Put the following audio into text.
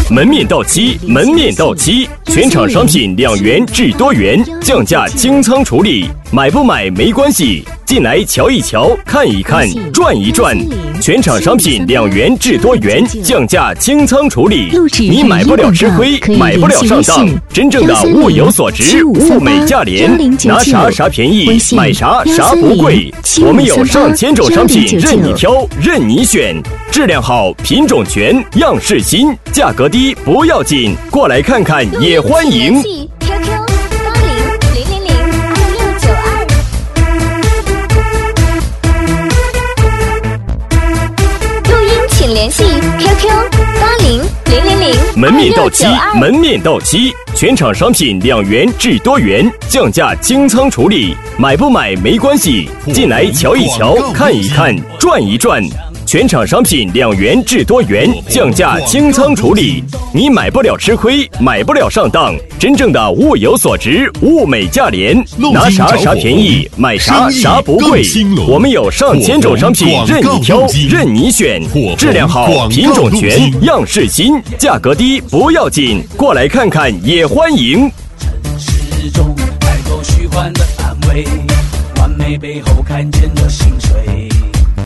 门面到期，门面到期，全场商品2元至多元，降价清仓处理，买不买没关系，进来瞧一瞧，看一看，转一转。全场商品2元至多元，降价清仓处理，你买不了吃亏，买不了上当，真正的物有所值，物美价廉，拿啥啥便宜，买啥啥不贵。我们有上千种商品任你挑，任你选，质量好，品种全，样式新，价格低不要紧，过来看看也欢迎。 联系 QQ 800000。 门面到期，门面到期，全场商品2元至多元，降价清仓处理，买不买没关系，进来瞧一瞧，看一看，转一转。全场商品2元至多元，降价清仓处理，你买不了吃亏，买不了上当，真正的物有所值，物美价廉，拿啥啥便宜，买啥啥不贵。我们有上千种商品任你挑，任你选，质量好，品种全，样式新，价格低不要紧，过来看看也欢迎。 城市中太多虚幻的安慰，完美背后看见了心碎。